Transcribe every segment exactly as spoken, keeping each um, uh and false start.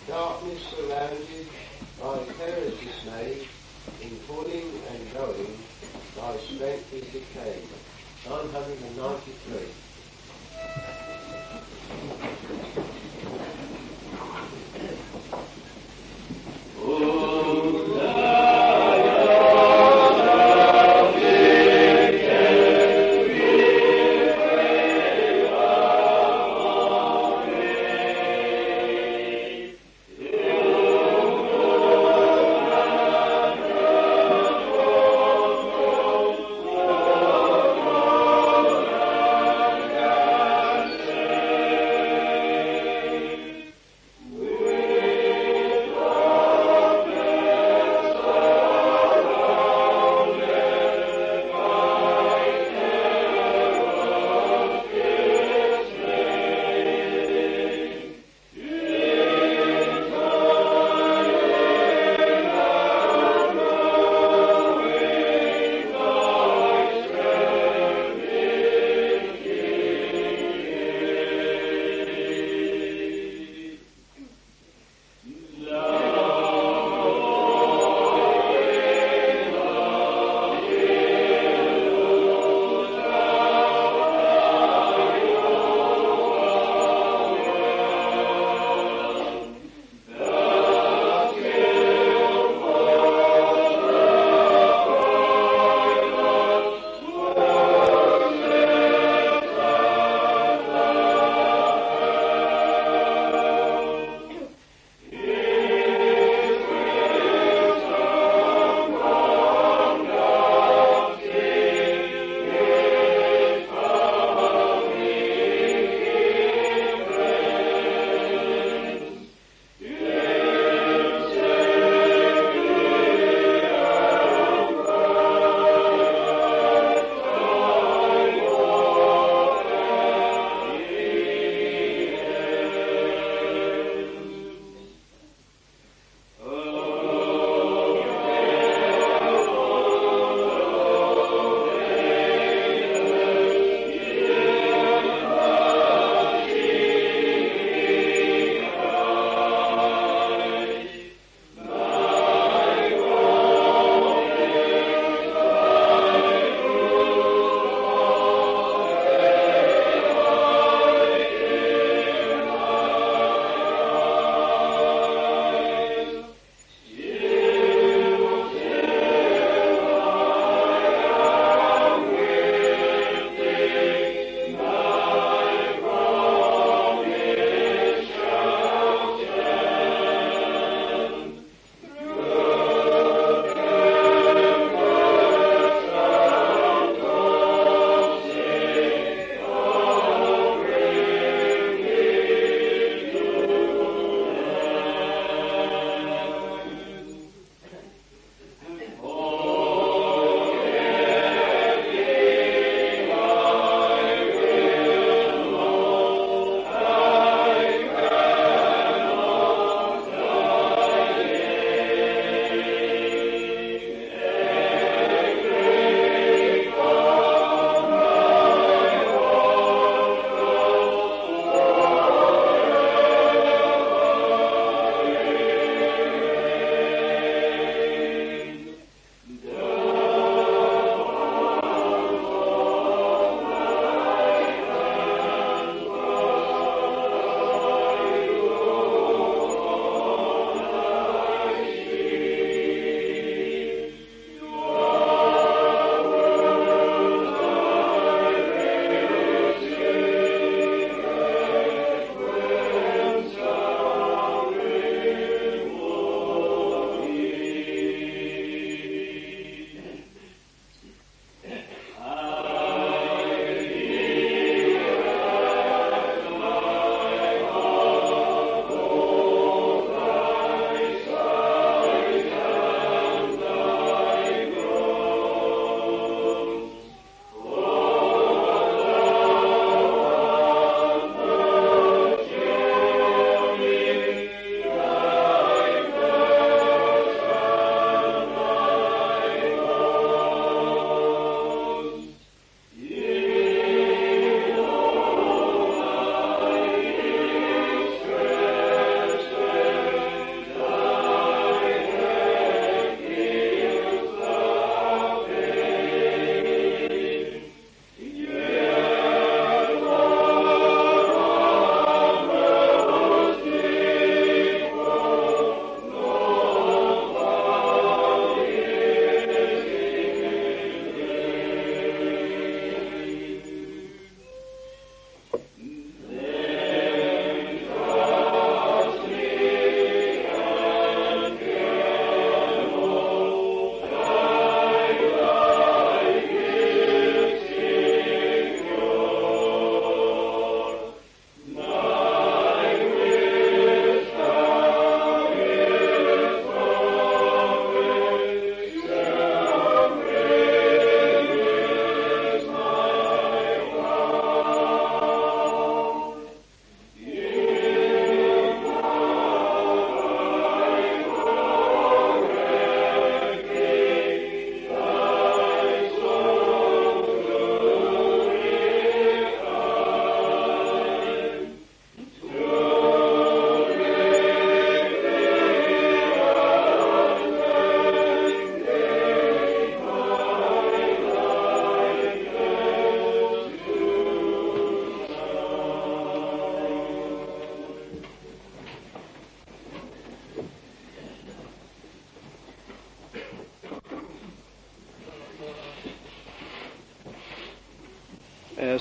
darkness surrounded, thy terror dismayed, in pulling and going, thy strength is decayed. nine hundred ninety-three.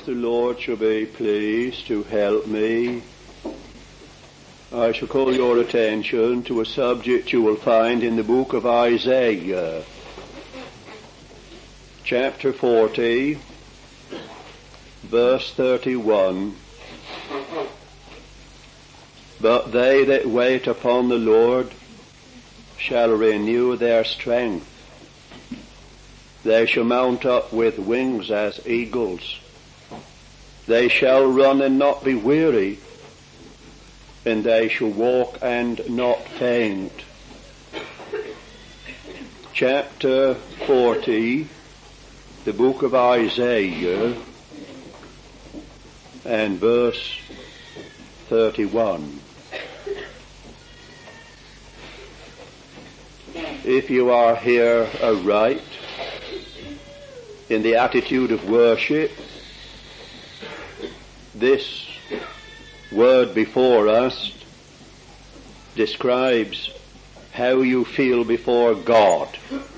the Lord shall be pleased to help me, I shall call your attention to a subject you will find in the book of Isaiah, chapter forty, verse thirty-one. But they that wait upon the Lord shall renew their strength. They shall mount up with wings as eagles. They shall run and not be weary, and they shall walk and not faint. Chapter forty, the book of Isaiah, and verse thirty-one. If you are here aright, in the attitude of worship, this word before us describes how you feel before God.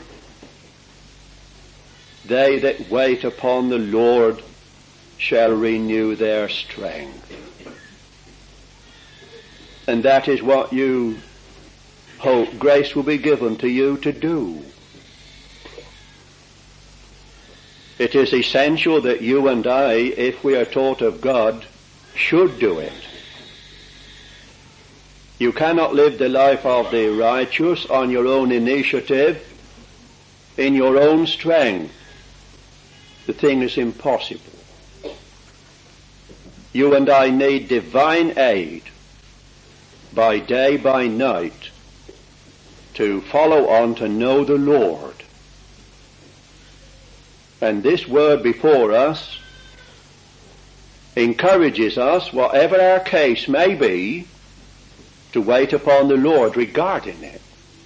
They that wait upon the Lord shall renew their strength. And that is what you hope grace will be given to you to do. It is essential that you and I, if we are taught of God, should do it. You cannot live the life of the righteous on your own initiative, in your own strength. The thing is impossible. You and I need divine aid by day, by night, to follow on to know the Lord. And this word before us encourages us, whatever our case may be, to wait upon the Lord regarding it.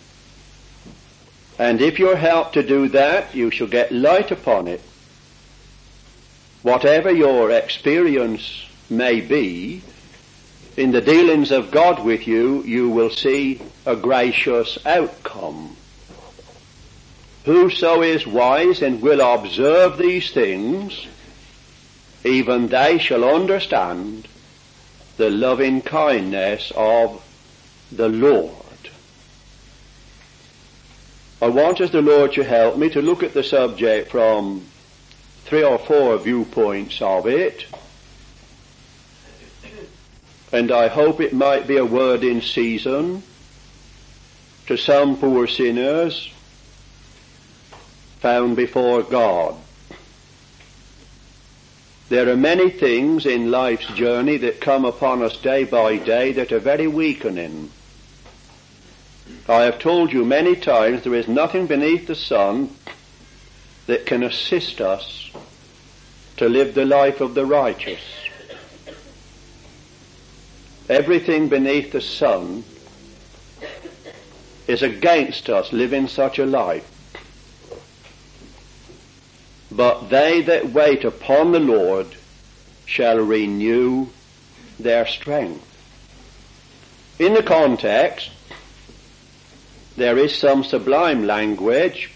And if you're helped to do that, you shall get light upon it. Whatever your experience may be, in the dealings of God with you, you will see a gracious outcome. Whoso is wise and will observe these things, even they shall understand the loving kindness of the Lord. I want, as the Lord should help me, to look at the subject from three or four viewpoints of it. And I hope it might be a word in season to some poor sinners found before God. There are many things in life's journey that come upon us day by day that are very weakening. I have told you many times there is nothing beneath the sun that can assist us to live the life of the righteous. Everything beneath the sun is against us living such a life. But they that wait upon the Lord shall renew their strength. In the context, there is some sublime language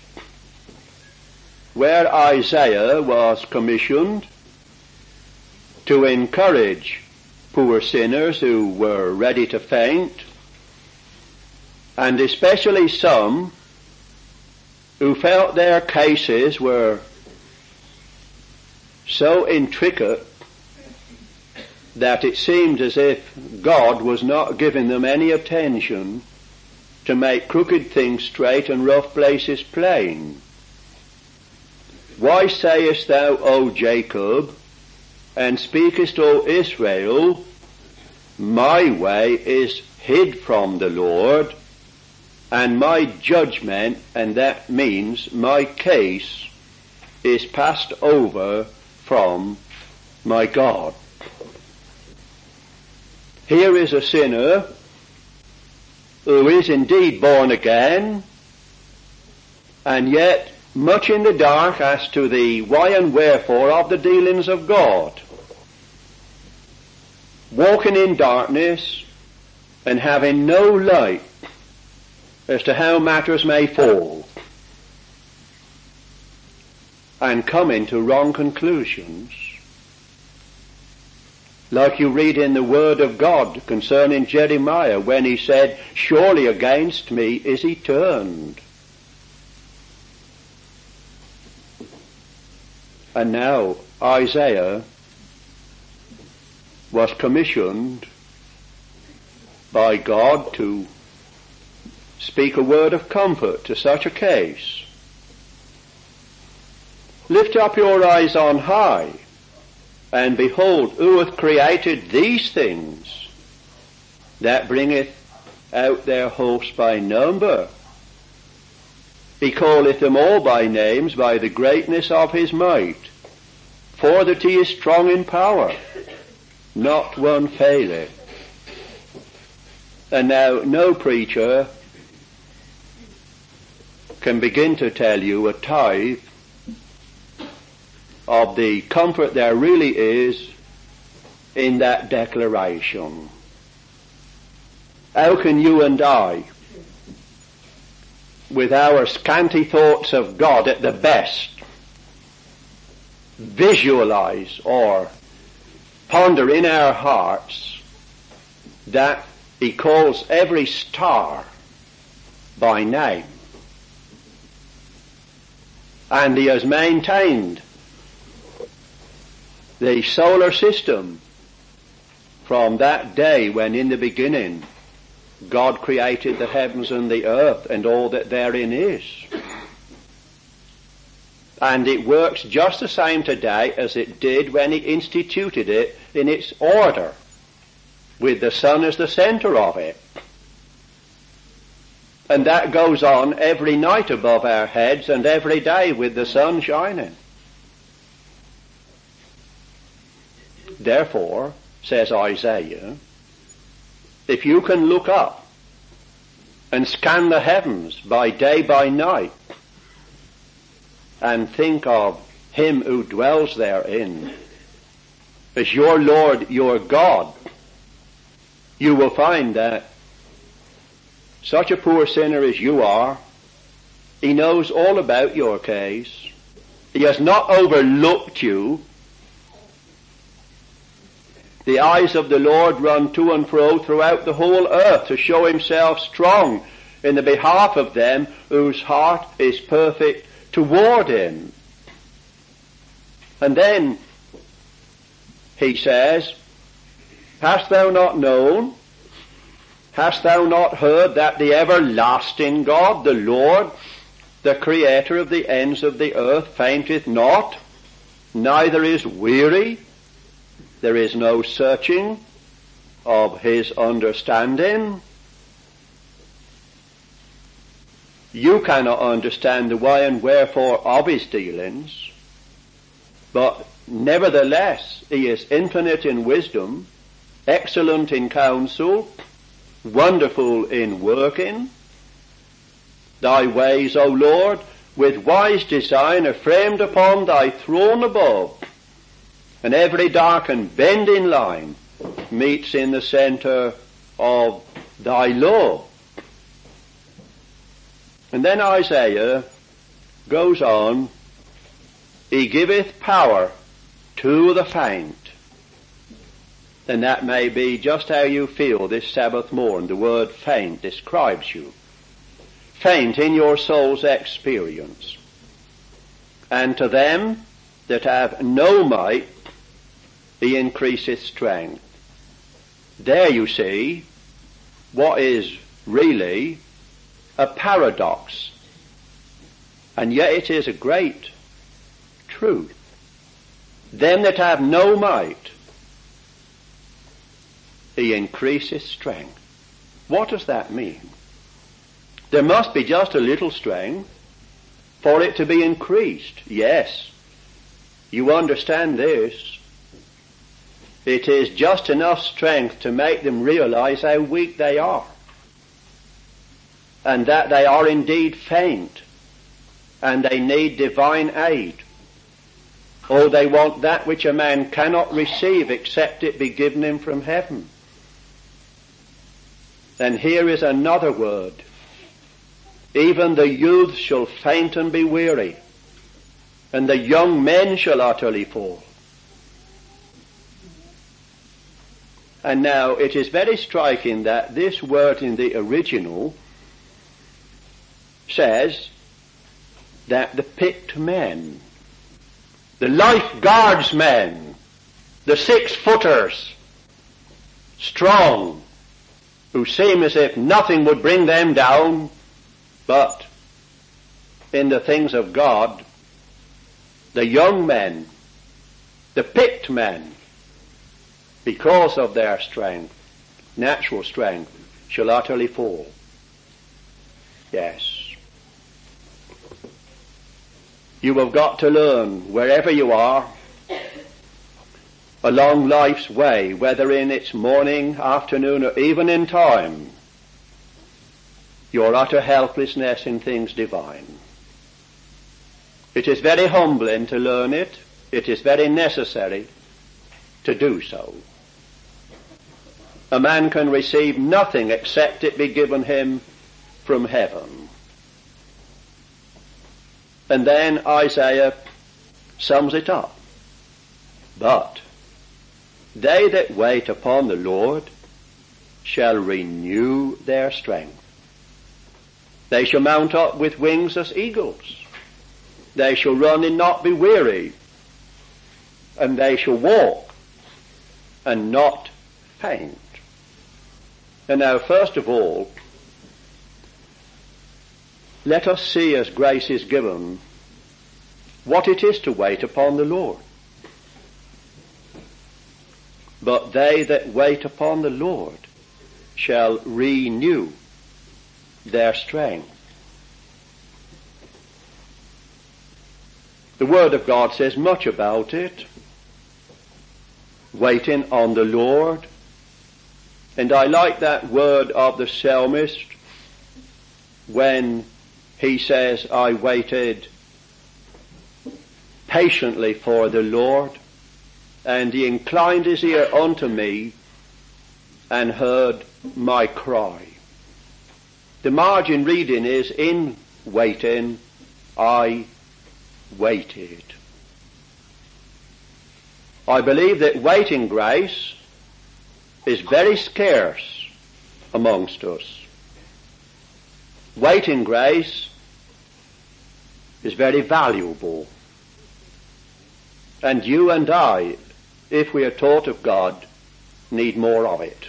where Isaiah was commissioned to encourage poor sinners who were ready to faint, and especially some who felt their cases were so intricate that it seemed as if God was not giving them any attention to make crooked things straight and rough places plain. Why sayest thou, O Jacob, and speakest, O Israel, my way is hid from the Lord, and my judgment, and that means my case, is passed over from my God. Here is a sinner who is indeed born again, and yet much in the dark as to the why and wherefore of the dealings of God. Walking in darkness and having no light as to how matters may fall, and coming to wrong conclusions. Like you read in the Word of God concerning Jeremiah when he said, surely against me is he turned. And now Isaiah was commissioned by God to speak a word of comfort to such a case. Lift up your eyes on high, and behold, who hath created these things, that bringeth out their host by number? He calleth them all by names by the greatness of his might, for that he is strong in power, not one faileth. And now no preacher can begin to tell you a tithe of the comfort there really is in that declaration. How can you and I, with our scanty thoughts of God at the best, visualize or ponder in our hearts that he calls every star by name, and he has maintained the solar system from that day when in the beginning God created the heavens and the earth and all that therein is. And it works just the same today as it did when he instituted it in its order, with the sun as the center of it. And that goes on every night above our heads and every day with the sun shining. Therefore, says Isaiah, if you can look up and scan the heavens by day, by night, and think of him who dwells therein as your Lord, your God, you will find that such a poor sinner as you are, he knows all about your case. He has not overlooked you. The eyes of the Lord run to and fro throughout the whole earth to show himself strong in the behalf of them whose heart is perfect toward him. And then he says, hast thou not known, hast thou not heard that the everlasting God, the Lord, the creator of the ends of the earth, fainteth not, neither is weary? There is no searching of his understanding. You cannot understand the why and wherefore of his dealings, but nevertheless he is infinite in wisdom, excellent in counsel, wonderful in working. Thy ways, O Lord, with wise design are framed upon thy throne above, and every dark and bending line meets in the center of thy law. And then Isaiah goes on, he giveth power to the faint. And that may be just how you feel this Sabbath morn. The word faint describes you. Faint in your soul's experience. And to them that have no might, he increaseth strength. There you see what is really a paradox, and yet it is a great truth. Them that have no might, he increaseth strength. What does that mean? There must be just a little strength for it to be increased. Yes, you understand this. It is just enough strength to make them realize how weak they are, and that they are indeed faint, and they need divine aid. Oh, they want that which a man cannot receive except it be given him from heaven. And here is another word. Even the youths shall faint and be weary, and the young men shall utterly fall. And now it is very striking that this word in the original says that the picked men, the lifeguards men, the six-footers, strong, who seem as if nothing would bring them down, but in the things of God, the young men, the picked men, because of their strength, natural strength, shall utterly fall. Yes. You have got to learn, wherever you are, along life's way, whether in its morning, afternoon, or even in time, your utter helplessness in things divine. It is very humbling to learn it. It is very necessary to do so. A man can receive nothing except it be given him from heaven. And then Isaiah sums it up. But they that wait upon the Lord shall renew their strength. They shall mount up with wings as eagles. They shall run and not be weary. And they shall walk and not faint. And now, first of all, let us see, as grace is given, what it is to wait upon the Lord. But they that wait upon the Lord shall renew their strength. The Word of God says much about it. Waiting on the Lord. And I like that word of the psalmist when he says, I waited patiently for the Lord, and he inclined his ear unto me and heard my cry. The margin reading is, in waiting, I waited. I believe that waiting grace is very scarce amongst us. Waiting grace is very valuable. And you and I, if we are taught of God, need more of it.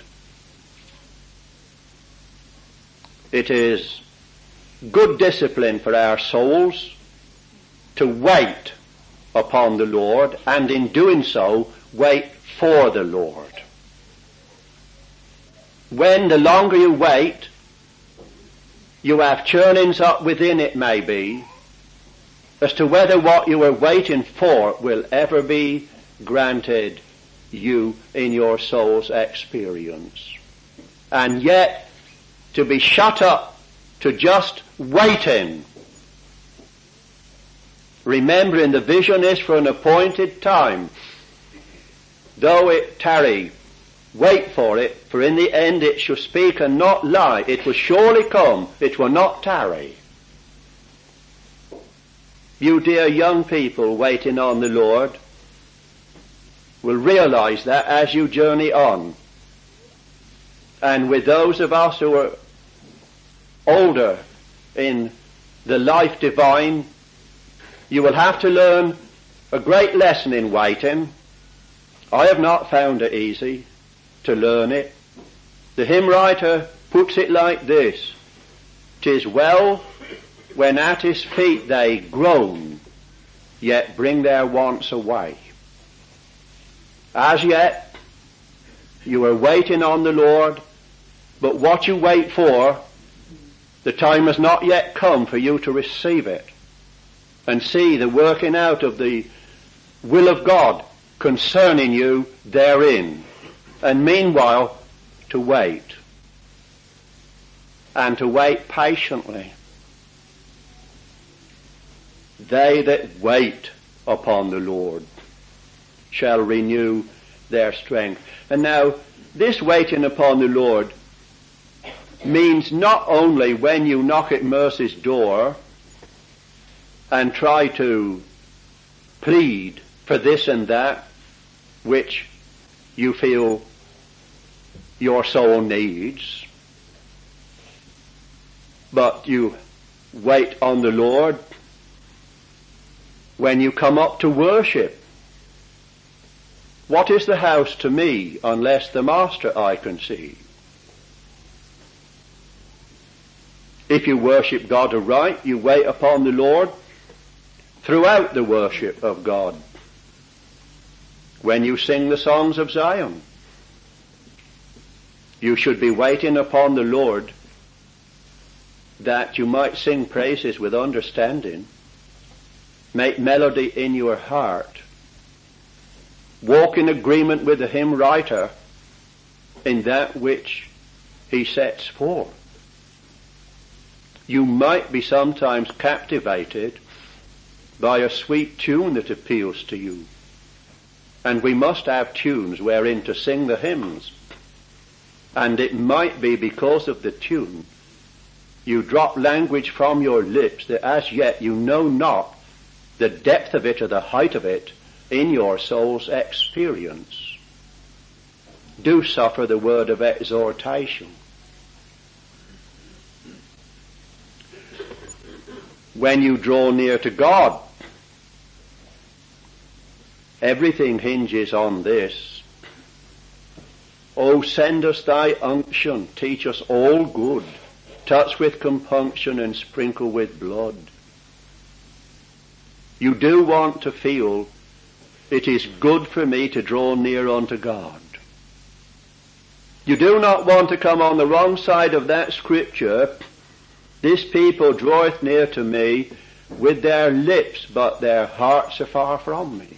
It is good discipline for our souls to wait upon the Lord, and in doing so, wait for the Lord. When the longer you wait, you have churnings up within it, maybe, as to whether what you are waiting for will ever be granted you in your soul's experience. And yet, to be shut up to just waiting, remembering the vision is for an appointed time, though it tarry, wait for it, for in the end it shall speak and not lie. It will surely come, it will not tarry. You dear young people waiting on the Lord will realize that as you journey on. And with those of us who are older in the life divine, you will have to learn a great lesson in waiting. I have not found it easy to learn it. The hymn writer puts it like this: "'Tis well when at his feet they groan, yet bring their wants away." As yet, you are waiting on the Lord, but what you wait for, the time has not yet come for you to receive it and see the working out of the will of God concerning you therein. And meanwhile, to wait. And to wait patiently. They that wait upon the Lord shall renew their strength. And now, this waiting upon the Lord means not only when you knock at mercy's door and try to plead for this and that which you feel your soul needs, but you wait on the Lord when you come up to worship. What is the house to me unless the master I can see? If you worship God aright, you wait upon the Lord throughout the worship of God. When you sing the songs of Zion, you should be waiting upon the Lord that you might sing praises with understanding, make melody in your heart, walk in agreement with the hymn writer in that which he sets forth. You might be sometimes captivated by a sweet tune that appeals to you. And we must have tunes wherein to sing the hymns. And it might be because of the tune you drop language from your lips that as yet you know not the depth of it or the height of it in your soul's experience. Do suffer the word of exhortation. When you draw near to God, everything hinges on this. O send us thy unction, teach us all good, touch with compunction and sprinkle with blood. You do want to feel it is good for me to draw near unto God. You do not want to come on the wrong side of that scripture. This people draweth near to me with their lips, but their hearts are far from me.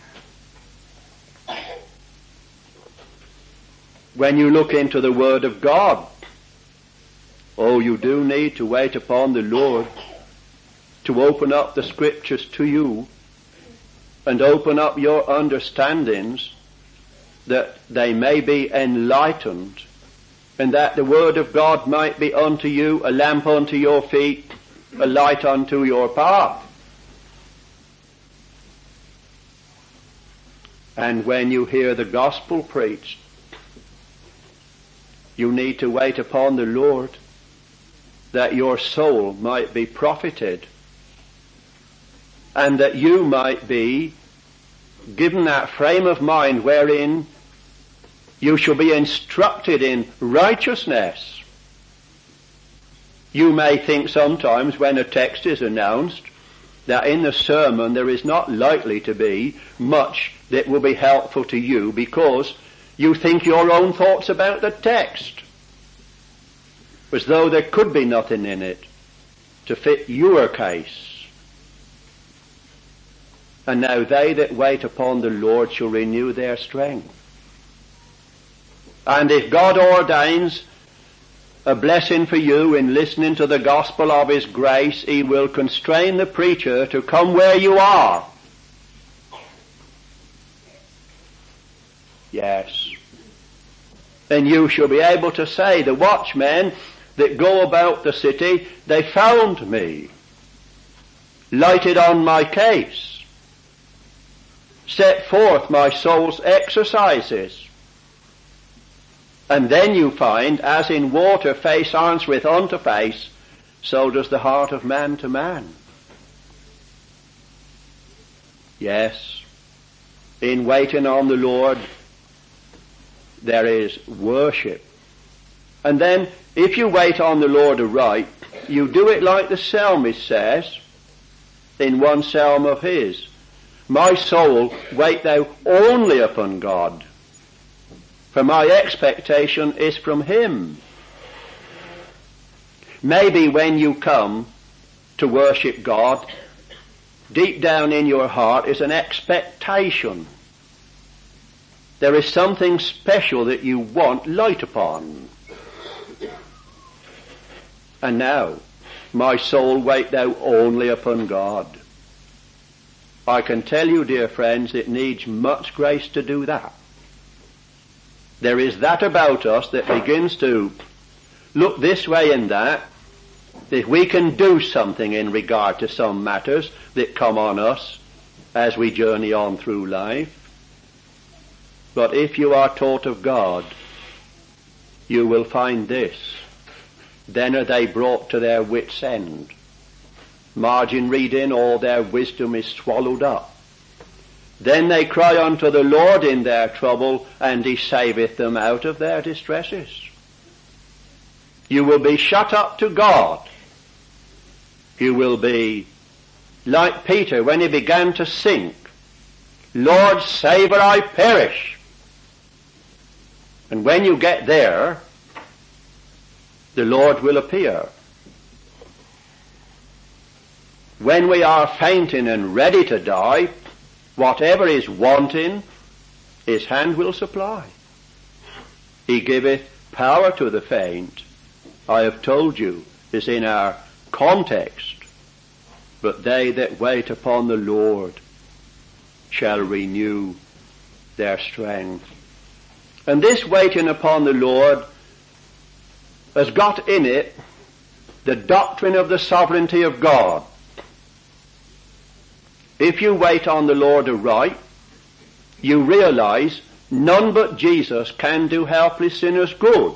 When you look into the Word of God, oh, you do need to wait upon the Lord to open up the Scriptures to you and open up your understandings that they may be enlightened, and that the Word of God might be unto you a lamp unto your feet, a light unto your path. And when you hear the gospel preached, you need to wait upon the Lord that your soul might be profited, and that you might be given that frame of mind wherein you shall be instructed in righteousness. You may think sometimes when a text is announced that in the sermon there is not likely to be much that will be helpful to you because you think your own thoughts about the text, as though there could be nothing in it to fit your case. And now they that wait upon the Lord shall renew their strength. And if God ordains a blessing for you in listening to the gospel of His grace, He will constrain the preacher to come where you are. Yes. And you shall be able to say, the watchmen that go about the city, they found me, lighted on my case, set forth my soul's exercises. And then you find, as in water face answereth unto face, so does the heart of man to man. Yes, in waiting on the Lord, there is worship. And then, if you wait on the Lord aright, you do it like the psalmist says in one psalm of his, my soul, wait thou only upon God, for my expectation is from Him. Maybe when you come to worship God, deep down in your heart is an expectation. There is something special that you want light upon. And now, my soul, wait thou only upon God. I can tell you, dear friends, it needs much grace to do that. There is that about us that begins to look this way and that, that we can do something in regard to some matters that come on us as we journey on through life. But if you are taught of God, you will find this. Then are they brought to their wits' end. Margin reading, all their wisdom is swallowed up. Then they cry unto the Lord in their trouble, and he saveth them out of their distresses. You will be shut up to God. You will be like Peter when he began to sink. Lord, save or I perish. And when you get there, the Lord will appear. When we are fainting and ready to die, whatever is wanting, his hand will supply. He giveth power to the faint. I have told you, is in our context. But they that wait upon the Lord shall renew their strength. And this waiting upon the Lord has got in it the doctrine of the sovereignty of God. If you wait on the Lord aright, you realize none but Jesus can do helpless sinners good.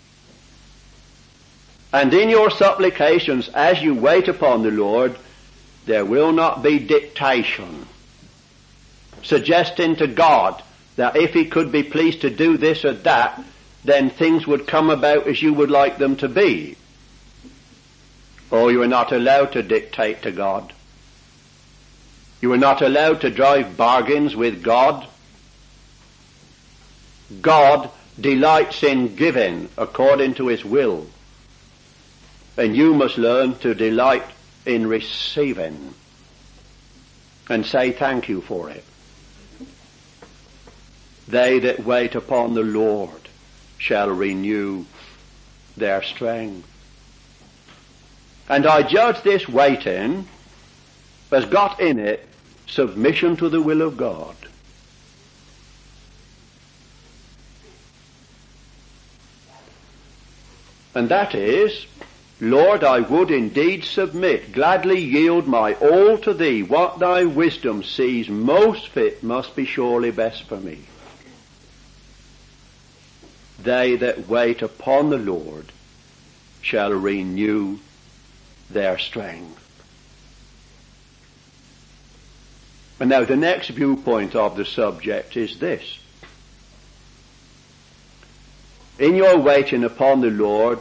And in your supplications as you wait upon the Lord, there will not be dictation, suggesting to God that if he could be pleased to do this or that, then things would come about as you would like them to be. Oh, you are not allowed to dictate to God. You are not allowed to drive bargains with God. God delights in giving according to his will. And you must learn to delight in receiving and say thank you for it. They that wait upon the Lord shall renew their strength. And I judge this waiting has got in it submission to the will of God. And that is, Lord, I would indeed submit, gladly yield my all to thee. What thy wisdom sees most fit must be surely best for me. They that wait upon the Lord shall renew their strength. And now the next viewpoint of the subject is this. In your waiting upon the Lord,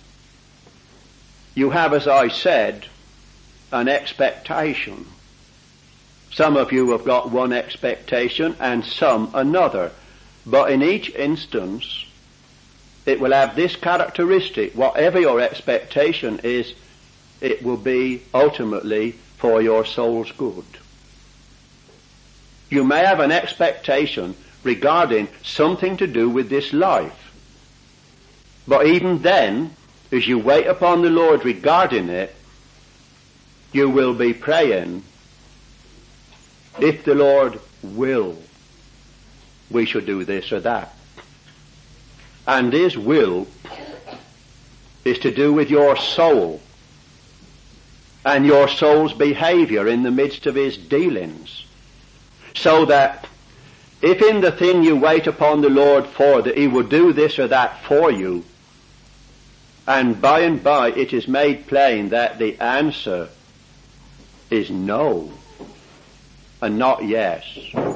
you have, as I said, an expectation. Some of you have got one expectation and some another. But in each instance, it will have this characteristic. Whatever your expectation is, it will be ultimately for your soul's good. You may have an expectation regarding something to do with this life. But even then, as you wait upon the Lord regarding it, you will be praying, if the Lord will, we shall do this or that. And his will is to do with your soul and your soul's behavior in the midst of his dealings. So that if in the thing you wait upon the Lord for, that he will do this or that for you, and by and by it is made plain that the answer is no and not yes,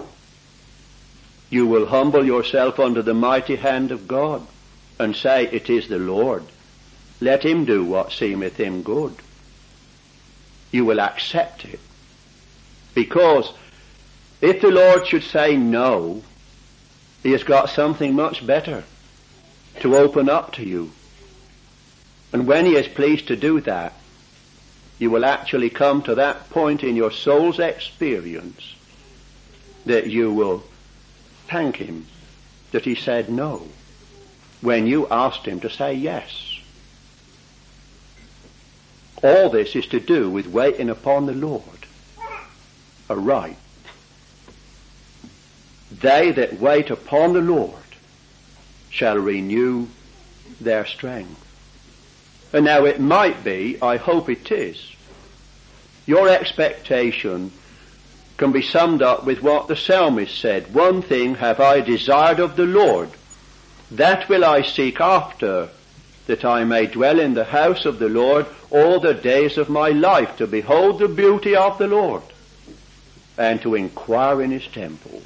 you will humble yourself under the mighty hand of God and say, it is the Lord. Let him do what seemeth him good. You will accept it. Because if the Lord should say no, he has got something much better to open up to you. And when he is pleased to do that, you will actually come to that point in your soul's experience that you will thank him that he said no when you asked him to say yes. All this is to do with waiting upon the Lord aright. They that wait upon the Lord shall renew their strength. And now it might be, I hope it is, your expectation can be summed up with what the psalmist said. One thing have I desired of the Lord, That will I seek after, that I may dwell in the house of the Lord all the days of my life, to behold the beauty of the Lord, and to inquire in his temple.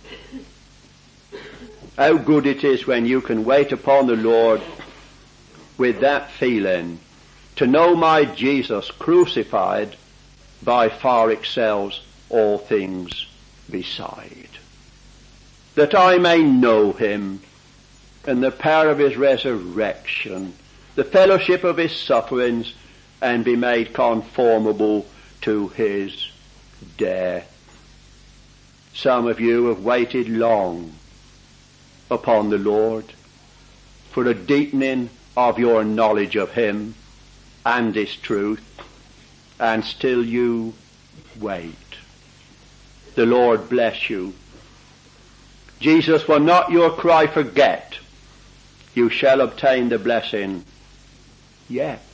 How good it is when you can wait upon the Lord with that feeling, to know my Jesus crucified by far excels all things beside. That I may know him, and the power of his resurrection, the fellowship of his sufferings, and be made conformable to his death. Some of you have waited long upon the Lord for a deepening of your knowledge of him and his truth, and still you wait. The Lord bless you. Jesus will not your cry forget. You shall obtain the blessing yet.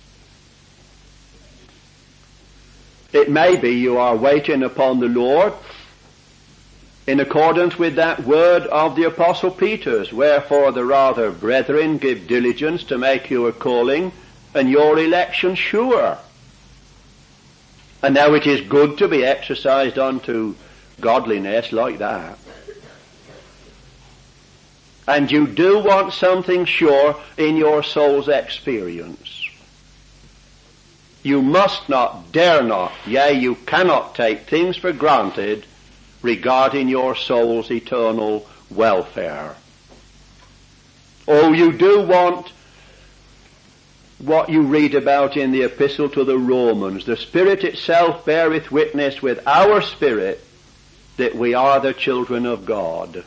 It may be you are waiting upon the Lord in accordance with that word of the Apostle Peter's, wherefore the rather, brethren, give diligence to make your calling and your election sure. And now it is good to be exercised unto godliness like that. And you do want something sure in your soul's experience. You must not, dare not, yea, you cannot take things for granted regarding your soul's eternal welfare. Oh, you do want what you read about in the Epistle to the Romans. The Spirit itself beareth witness with our spirit that we are the children of God.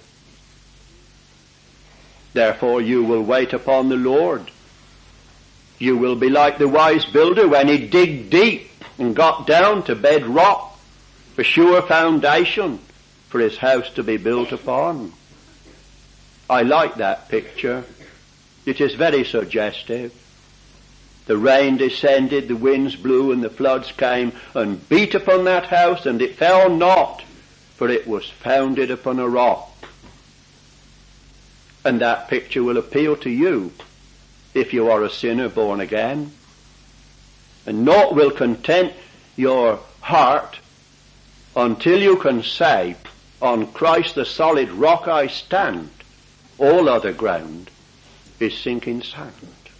Therefore you will wait upon the Lord. You will be like the wise builder when he digged deep and got down to bedrock, a sure foundation for his house to be built upon. I like that picture. It is very suggestive. The rain descended, the winds blew, and the floods came and beat upon that house, and it fell not, for it was founded upon a rock. And that picture will appeal to you if you are a sinner born again. And naught will content your heart until you can say, on Christ the solid rock I stand, all other ground is sinking sand.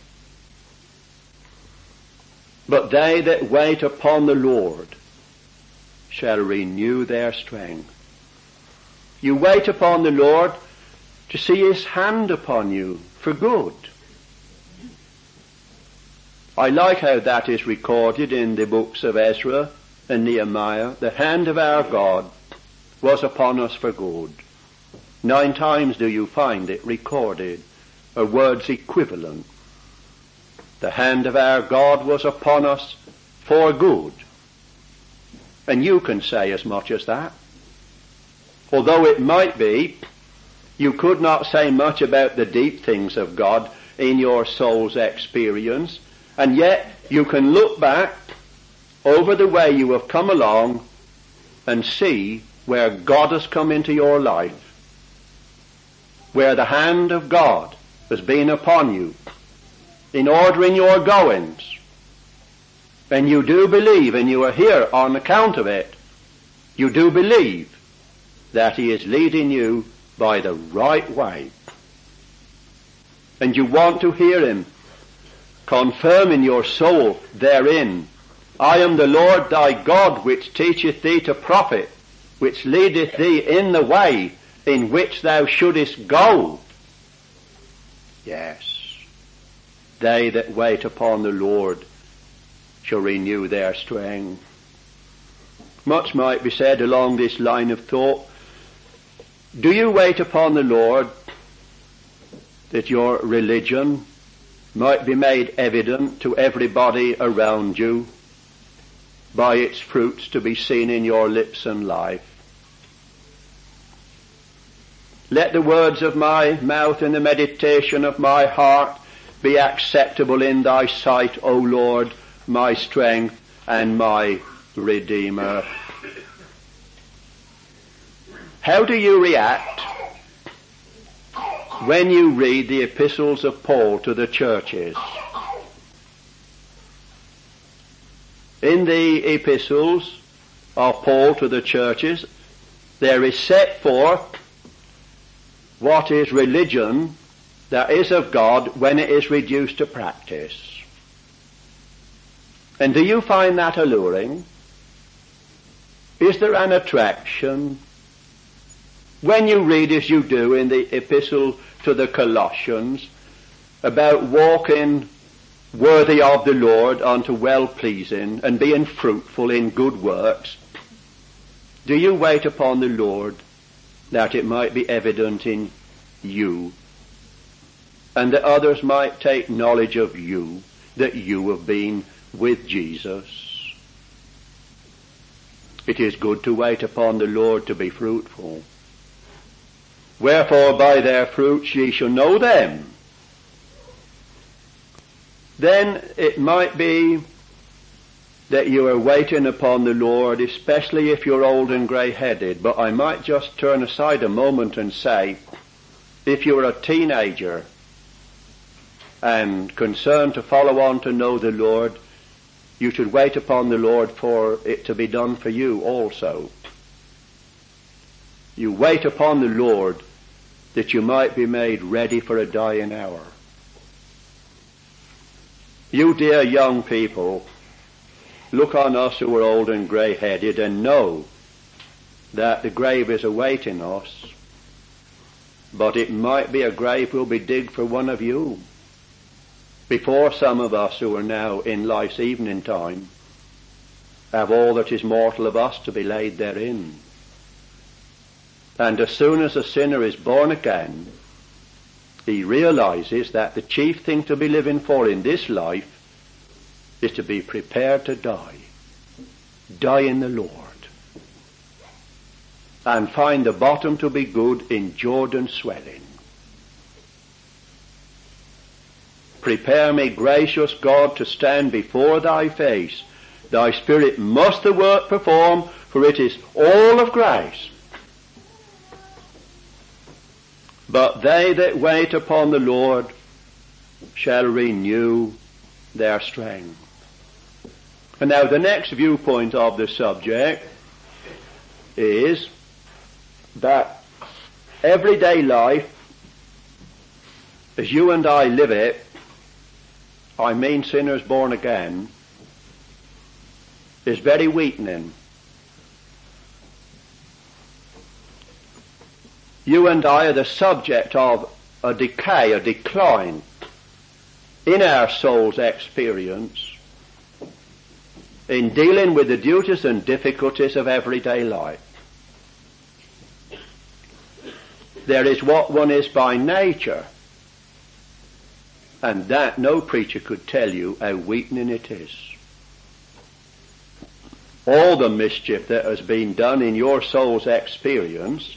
But they that wait upon the Lord shall renew their strength. You wait upon the Lord to see his hand upon you for good. I like how that is recorded in the books of Ezra and Nehemiah. The hand of our God was upon us for good. Nine times do you find it recorded, or words equivalent. The hand of our God was upon us for good. And you can say as much as that. Although it might be you could not say much about the deep things of God in your soul's experience, and yet you can look back over the way you have come along and see where God has come into your life, where the hand of God has been upon you in ordering your goings. And you do believe, and you are here on account of it, you do believe that he is leading you by the right way. And you want to hear him confirm in your soul therein, I am the Lord thy God, which teacheth thee to profit, which leadeth thee in the way in which thou shouldest go. Yes, they that wait upon the Lord shall renew their strength. Much might be said along this line of thought. Do you wait upon the Lord that your religion might be made evident to everybody around you by its fruits to be seen in your lips and life? Let the words of my mouth and the meditation of my heart be acceptable in thy sight, O Lord, my strength and my Redeemer. How do you react when you read the epistles of Paul to the churches. In the epistles of Paul to the churches, there is set forth what is religion that is of God when it is reduced to practice. And do you find that alluring? Is there an attraction when you read, as you do in the epistle to the Colossians, about walking worthy of the Lord unto well-pleasing and being fruitful in good works? Do you wait upon the Lord that it might be evident in you, and that others might take knowledge of you, that you have been with Jesus? It is good to wait upon the Lord to be fruitful. Wherefore by their fruits ye shall know them. Then it might be that you are waiting upon the Lord, especially if you're old and grey-headed. But I might just turn aside a moment and say, if you're a teenager and concerned to follow on to know the Lord, you should wait upon the Lord for it to be done for you also. You wait upon the Lord that you might be made ready for a dying hour. You dear young people, look on us who are old and grey-headed and know that the grave is awaiting us, but it might be a grave will be digged for one of you before some of us who are now in life's evening time have all that is mortal of us to be laid therein. And as soon as a sinner is born again, he realizes that the chief thing to be living for in this life is to be prepared to die. Die in the Lord. And find the bottom to be good in Jordan swelling. Prepare me, gracious God, to stand before thy face. Thy Spirit must the work perform, for it is all of grace. But they that wait upon the Lord shall renew their strength. And now the next viewpoint of the subject is that everyday life, as you and I live it, I mean sinners born again, is very weakening. You and I are the subject of a decay, a decline in our soul's experience in dealing with the duties and difficulties of everyday life. There is what one is by nature, and that no preacher could tell you how weakening it is. All the mischief that has been done in your soul's experience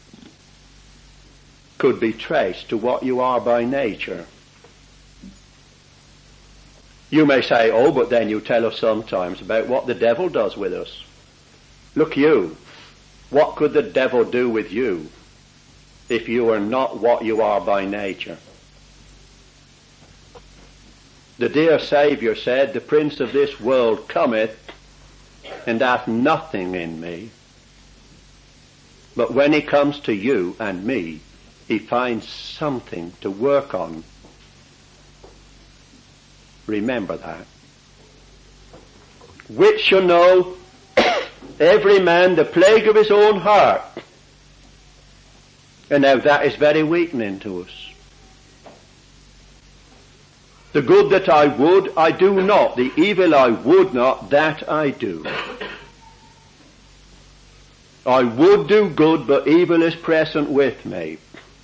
could be traced to what you are by nature. You may say, oh, but then you tell us sometimes about what the devil does with us. Look you, what could the devil do with you if you are not what you are by nature? The dear Saviour said, the prince of this world cometh and hath nothing in me. But when he comes to you and me, he finds something to work on. Remember that. Which shall know every man the plague of his own heart. And now that is very weakening to us. The good that I would, I do not. The evil I would not, that I do. I would do good, but evil is present with me.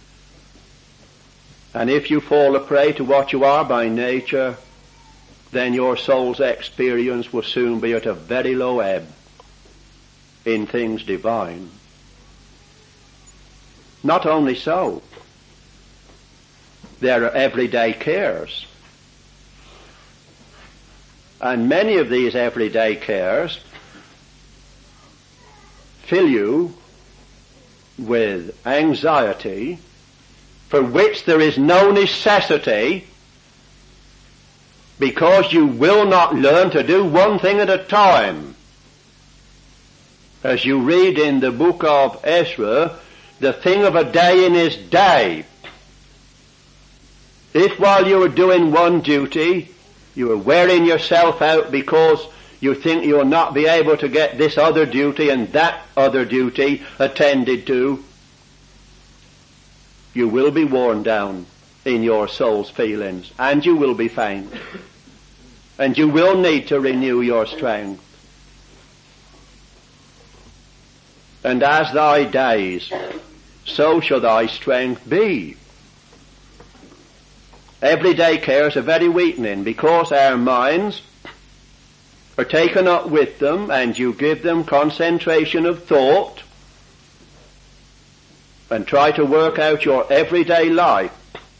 And if you fall a prey to what you are by nature, then your soul's experience will soon be at a very low ebb in things divine. Not only so, there are everyday cares. And many of these everyday cares fill you with anxiety for which there is no necessity, because you will not learn to do one thing at a time. As you read in the book of Ezra, the thing of a day in his day. If while you are doing one duty, you are wearing yourself out because you think you will not be able to get this other duty and that other duty attended to, you will be worn down in your soul's feelings, and you will be faint, and you will need to renew your strength. And as thy days, so shall thy strength be. Everyday cares are very weakening, because our minds are taken up with them, and you give them concentration of thought and try to work out your everyday life.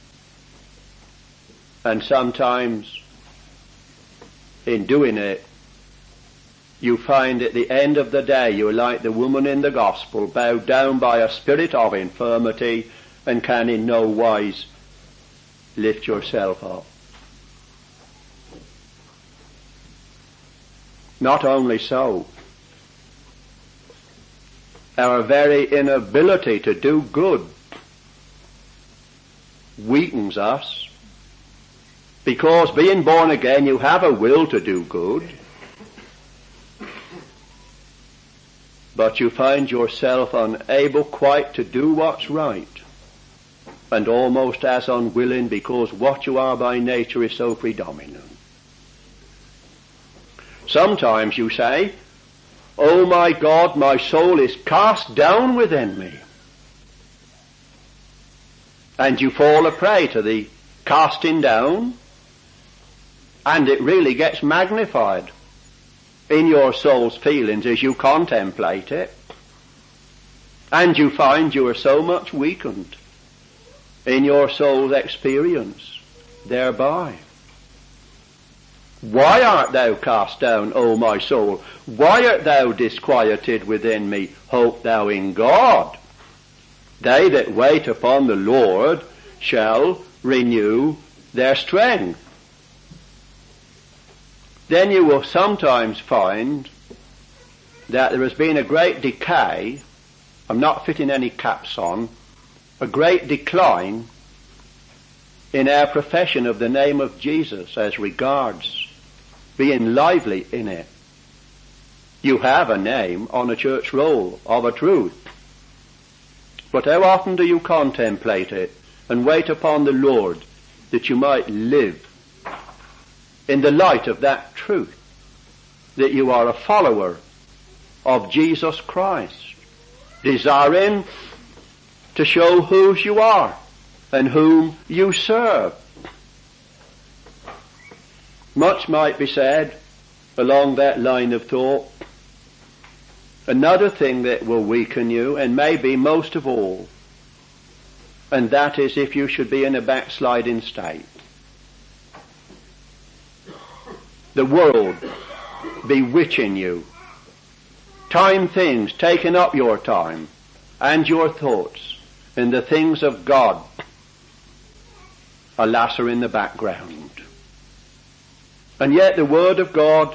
And sometimes in doing it, you find at the end of the day you are like the woman in the gospel, bowed down by a spirit of infirmity, and can in no wise lift yourself up. Not only so, our very inability to do good weakens us, because being born again you have a will to do good, but you find yourself unable quite to do what's right, and almost as unwilling, because what you are by nature is so predominant. Sometimes you say, "Oh my God, my soul is cast down within me." And you fall a prey to the casting down, and it really gets magnified in your soul's feelings as you contemplate it. And you find you are so much weakened in your soul's experience thereby. Why art thou cast down, O my soul? Why art thou disquieted within me? Hope thou in God. They that wait upon the Lord shall renew their strength. Then you will sometimes find that there has been a great decay, I'm not fitting any caps on, a great decline in our profession of the name of Jesus as regards being lively in it. You have a name on a church roll of a truth, but how often do you contemplate it and wait upon the Lord that you might live in the light of that truth, that you are a follower of Jesus Christ, desiring to show whose you are and whom you serve? Much might be said along that line of thought. Another thing that will weaken you, and maybe most of all, and that is if you should be in a backsliding state. The world bewitching you, time things taking up your time and your thoughts, and the things of God, alas, are in the background. And yet the Word of God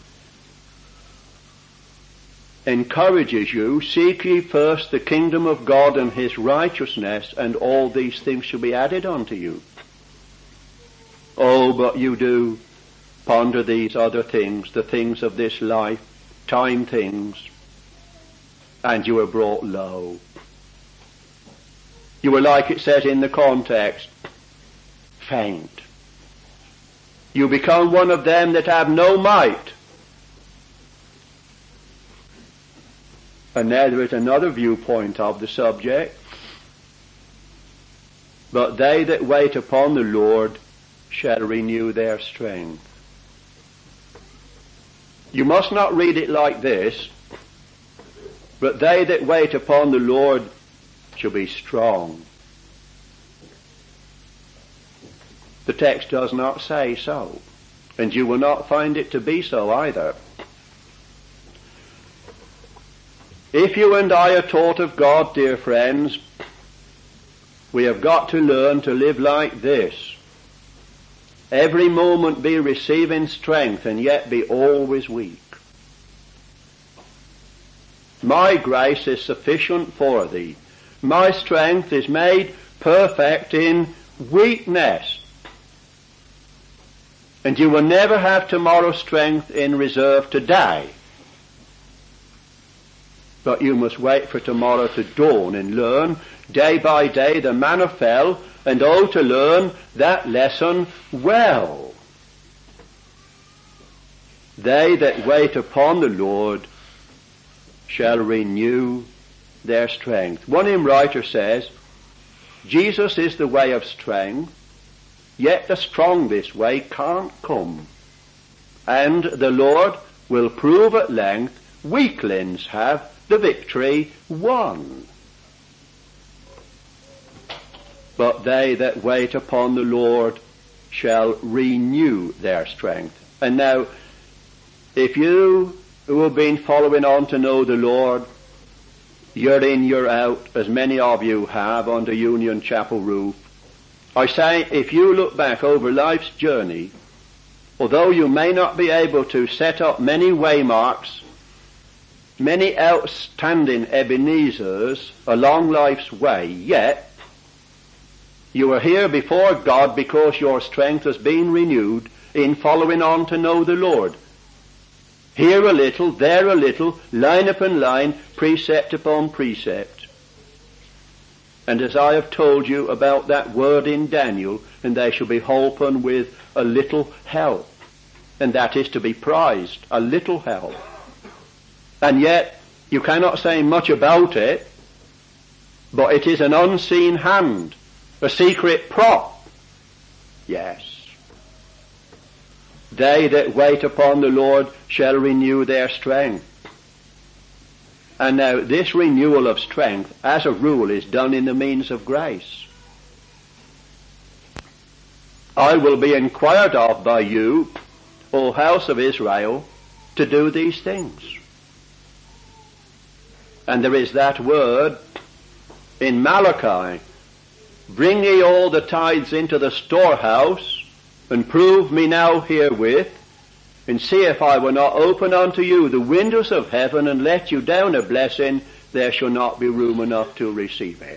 encourages you, seek ye first the kingdom of God and his righteousness, and all these things shall be added unto you. Oh, but you do ponder these other things, the things of this life, time things, and you are brought low. You are, like it says in the context, faint. You become one of them that have no might. And now there is another viewpoint of the subject. But they that wait upon the Lord shall renew their strength. You must not read it like this, but they that wait upon the Lord shall be strong. The text does not say so, and you will not find it to be so either. If you and I are taught of God, dear friends, We have got to learn to live like this. Every moment be receiving strength, and yet be always weak. My grace is sufficient for thee. My strength is made perfect in weakness. And you will never have tomorrow's strength in reserve today. But you must wait for tomorrow to dawn and learn day by day the manna fell, and oh, to learn that lesson well. They that wait upon the Lord shall renew their strength. One hymn writer says, Jesus is the way of strength, yet the strongest way can't come. And the Lord will prove at length weaklings have the victory won. But they that wait upon the Lord shall renew their strength. And now, if you who have been following on to know the Lord, year in, year out, as many of you have under Union Chapel roof, I say, if you look back over life's journey, although you may not be able to set up many waymarks, many outstanding Ebenezers along life's way, yet you are here before God because your strength has been renewed in following on to know the Lord. Here a little, there a little, line upon line, precept upon precept. And as I have told you about that word in Daniel, and they shall be holpen with a little help. And that is to be prized, a little help. And yet, you cannot say much about it, but it is an unseen hand, a secret prop. Yes. They that wait upon the Lord shall renew their strength. And now this renewal of strength, as a rule, is done in the means of grace. I will be inquired of by you, O house of Israel, to do these things. And there is that word in Malachi, bring ye all the tithes into the storehouse, and prove me now herewith, and see if I will not open unto you the windows of heaven, and let you down a blessing, there shall not be room enough to receive it.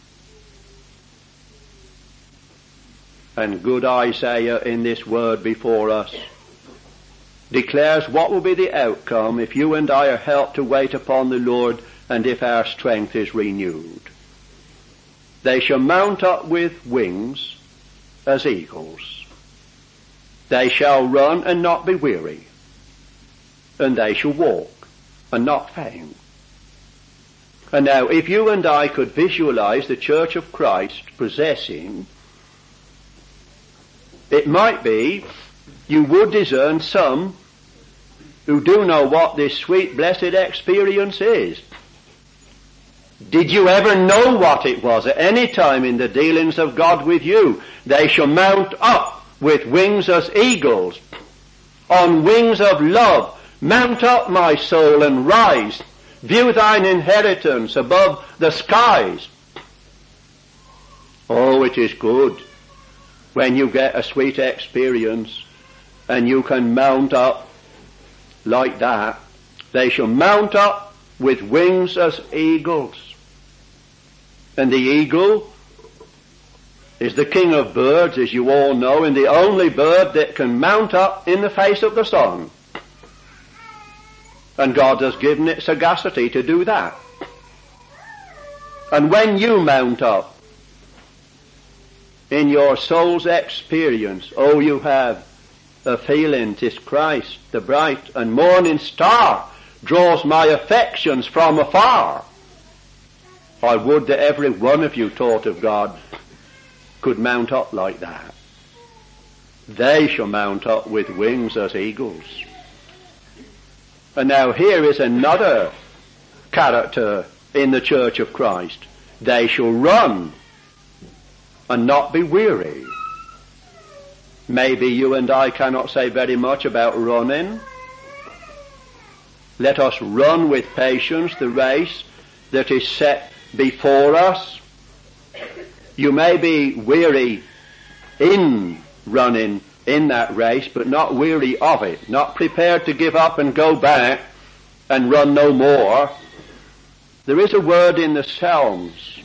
And good Isaiah in this word before us declares what will be the outcome if you and I are helped to wait upon the Lord, and if our strength is renewed. They shall mount up with wings as eagles. They shall run and not be weary, and they shall walk and not faint. And now, if you and I could visualize the Church of Christ possessing, it might be you would discern some who do know what this sweet, blessed experience is. Did you ever know what it was at any time in the dealings of God with you? They shall mount up with wings as eagles, on wings of love. Mount up, my soul, and rise. View thine inheritance above the skies. Oh, it is good when you get a sweet experience and you can mount up like that. They shall mount up with wings as eagles. And the eagle is the king of birds, as you all know, and the only bird that can mount up in the face of the sun. And God has given it sagacity to do that. And when you mount up in your soul's experience, oh, you have a feeling 'tis Christ, the bright and morning star, draws my affections from afar. I would that every one of you taught of God could mount up like that. They shall mount up with wings as eagles. And now here is another character in the Church of Christ. They shall run and not be weary. Maybe you and I cannot say very much about running. Let us run with patience the race that is set before us. You may be weary in running in that race, but not weary of it, not prepared to give up and go back and run no more. There is a word in the Psalms,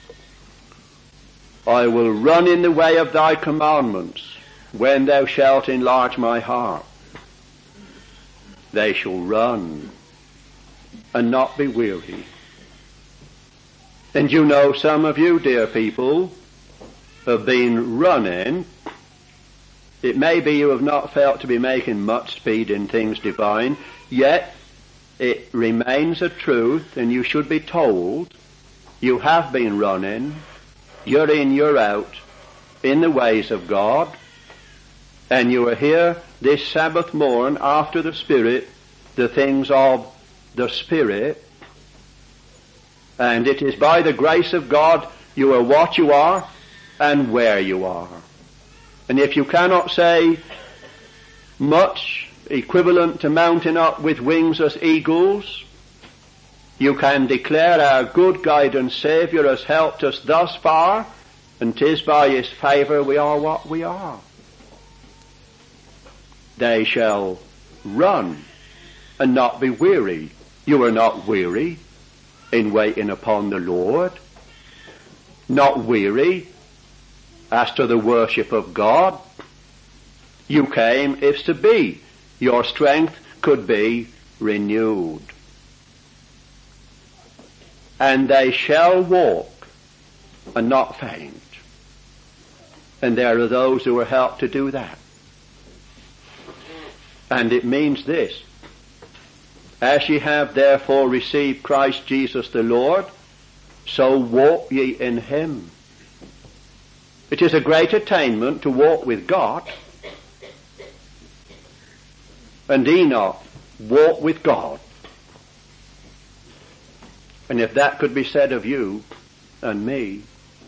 I will run in the way of thy commandments when thou shalt enlarge my heart. They shall run and not be weary. And you know, some of you, dear people, have been running. It may be you have not felt to be making much speed in things divine, yet it remains a truth, and you should be told you have been running, you're in, you're out, in the ways of God, and you are here this Sabbath morn after the Spirit, the things of the Spirit, and it is by the grace of God you are what you are and where you are. And if you cannot say much equivalent to mounting up with wings as eagles, you can declare our good guide and Saviour has helped us thus far, and 'tis by his favour we are what we are. They shall run and not be weary. You are not weary in waiting upon the Lord, not weary as to the worship of God. You came if to be. Your strength could be renewed. And they shall walk and not faint. And there are those who are helped to do that. And it means this: as ye have therefore received Christ Jesus the Lord, so walk ye in him. It is a great attainment to walk with God. And Enoch walked with God. And if that could be said of you and me,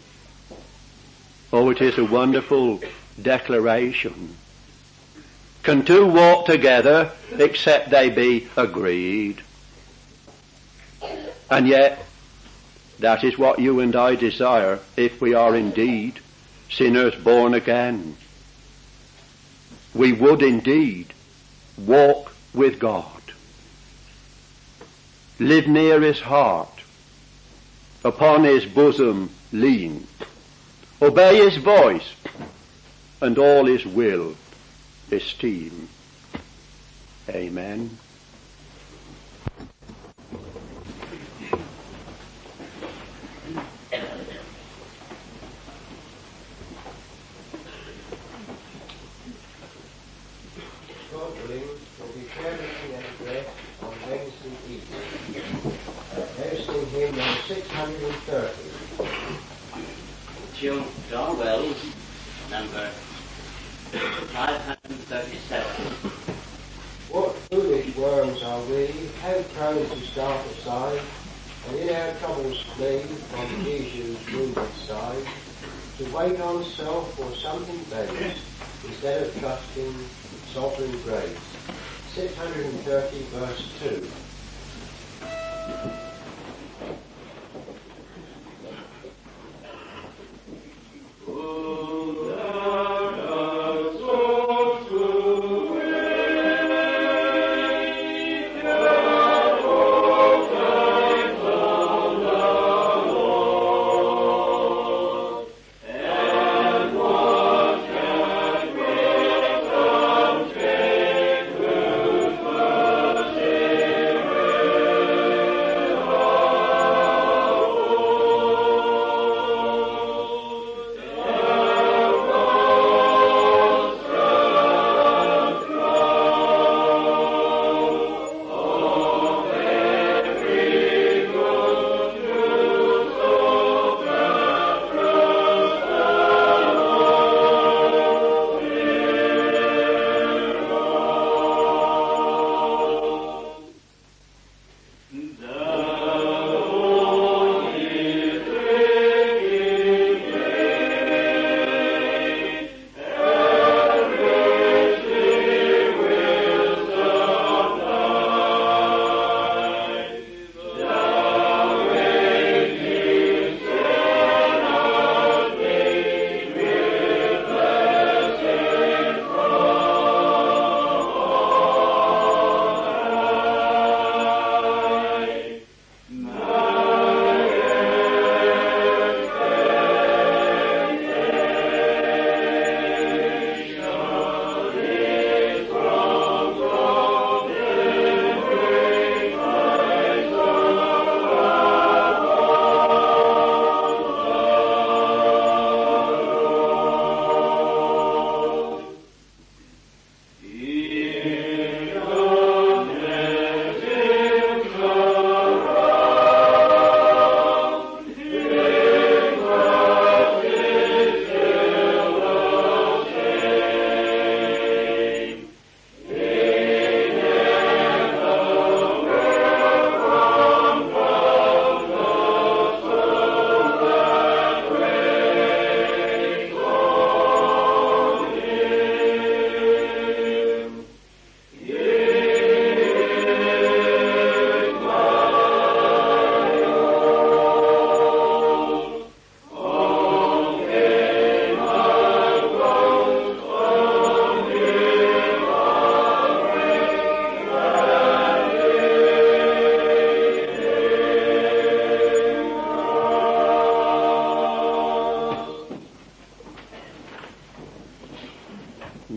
oh, it is a wonderful declaration. Can two walk together except they be agreed? And yet, that is what you and I desire if we are indeed sinners born again. We would indeed walk with God, live near his heart, upon his bosom lean, obey his voice, and all his will esteem. Amen. six hundred thirty. John Darwell's number five hundred thirty-seven. What foolish worms are we, how prone to start aside, and in our troubles flee from Jesus' wounded side, to wait on self for something base, instead of trusting sovereign grace. six hundred thirty verse two.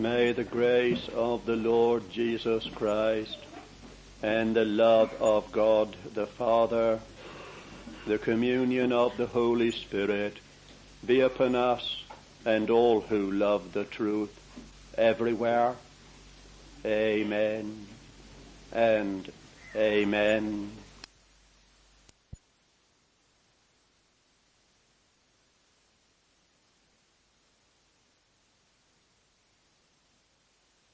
May the grace of the Lord Jesus Christ and the love of God the Father, the communion of the Holy Spirit be upon us and all who love the truth everywhere. Amen and amen.